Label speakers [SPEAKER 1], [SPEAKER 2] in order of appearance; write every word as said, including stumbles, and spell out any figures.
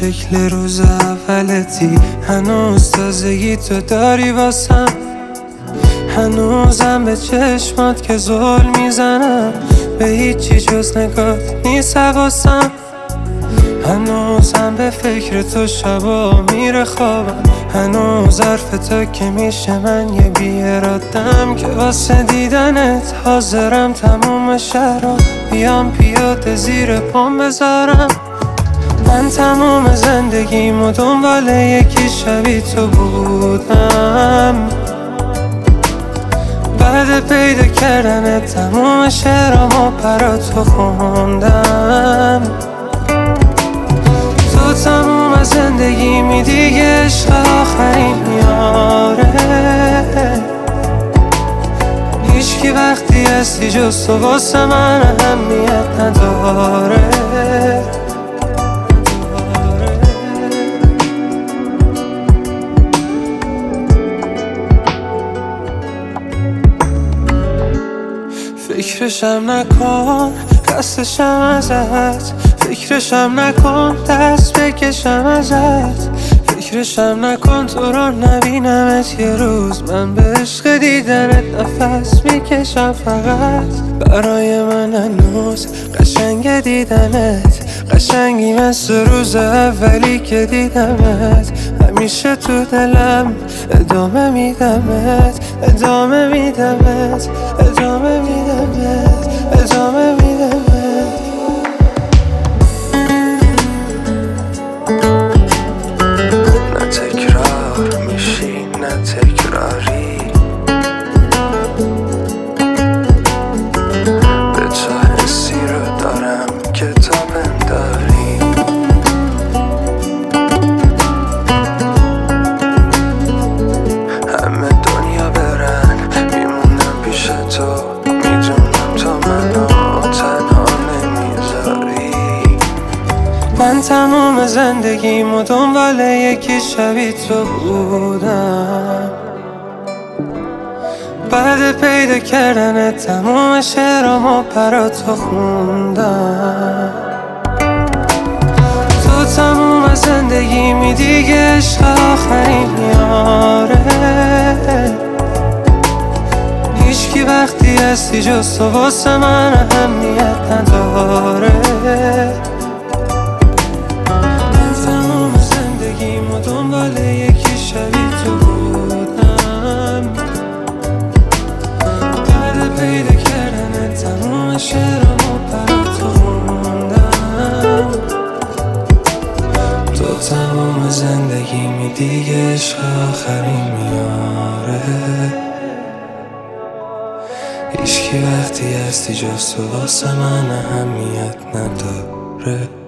[SPEAKER 1] شکل روز اولتی، هنوز تازگی تو داری واسم، هنوزم به چشمات که زل میزنم، به هیچی جز نگات نیست حواسم، هنوزم به فکر تو شبا میره خوابم، هنوز حرف تو که میشه من یه بیارادم که واسه دیدنت حاضرم تموم شهرها بیام پیاده زیر پام بذارم. من تموم زندگیمو دنبال یکی شبیه تو بودم، بعد پیدا کردن تموم شعرامو برا تو خوندم. تو تموم زندگیمی دیگه عشق آخرین یاره، هیچکی وقتی هستی جز تو واسه من اهمیت نداره. فکرشم نکن خستشم ازت، فکرشم نکن دست بکشم ازت، فکرشم نکن تو رو نبینمت یه روز، من به عشق دیدنت نفس میکشم فقط. برای من هنوز قشنگ دیدنت، قشنگی مثل روز اولی که دیدمت، همیشه تو دلم ادامه میدمت، ادامه میدمت، ادامه میدمت، ادامه میدمت.
[SPEAKER 2] نه تکرار میشی نه تکراری، به تو حسی رو دارم که تا بنداری، همه دنیا برن میمونم پیش تو، میدونم تو منو تنها نمیذاری.
[SPEAKER 1] من تموم زندگیمو دنبال یکی شبیه تو بودم، بعد پیدا کردن تموم شعرامو برا تو خوندم. تو تموم زندگیمی دیگه عشق آخرین یاره، هیچکی وقتی هستی جز تو واسه من اهمیت نداره. دنبال یکی شبیه تو بودم، بعد پیدا کردن تموم شعرامو برا تو خوندم. تو تموم زندگیمی دیگه عشق آخرین میاره، هیچکی وقتی هستی جز تو واسه من اهمیت نداره.